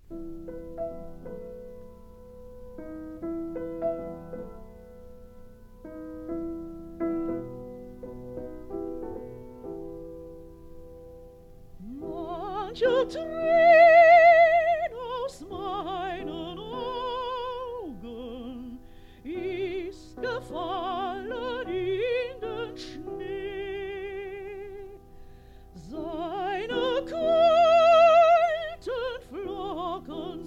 Manche Träne aus meinen Augen ist gefallen in den Schnee. Seine kalten Flocken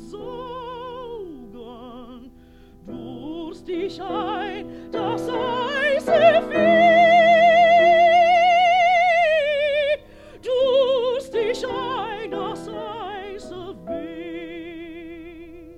saugen durstig ein das heiße Weh, durstig ein das heiße Weh.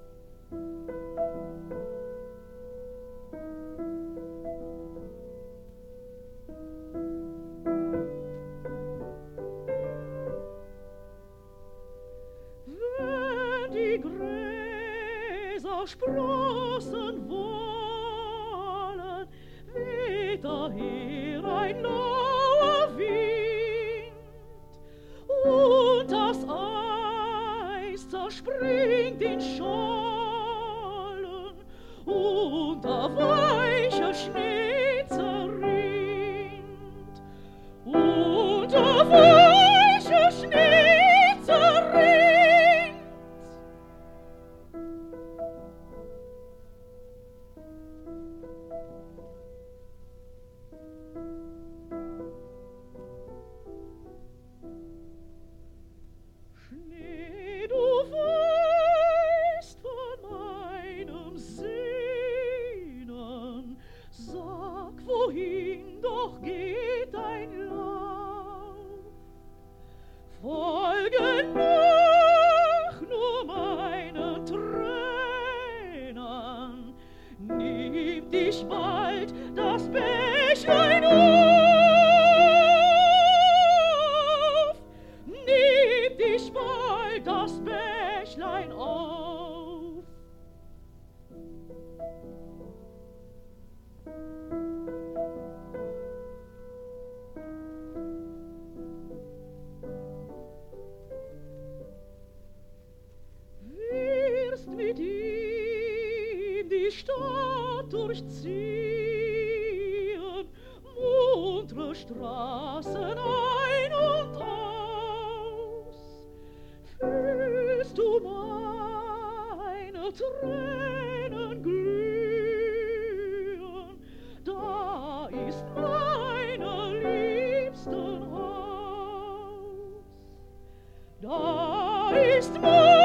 Wenn die Gräser sprossen wollen, weht daher ein lauer Wind, und das Eis zerspringt in Schollen, und der weiche Schnee zerrinnt, und der weiche Schnee zerrinnt. Schnee, du weißt von meinem Sehnen, sag, wohin doch geht dein Lauf? Folge nach nur meinen Tränen, nimm dich bald das Bächlein auf, nimm dich bald das Bächlein auf. Wirst mit ihm die Stadt durchziehen, muntre Straßen ein und aus. Fühlst du meine Tränen glühen, da ist meine Liebsten Haus, da ist mein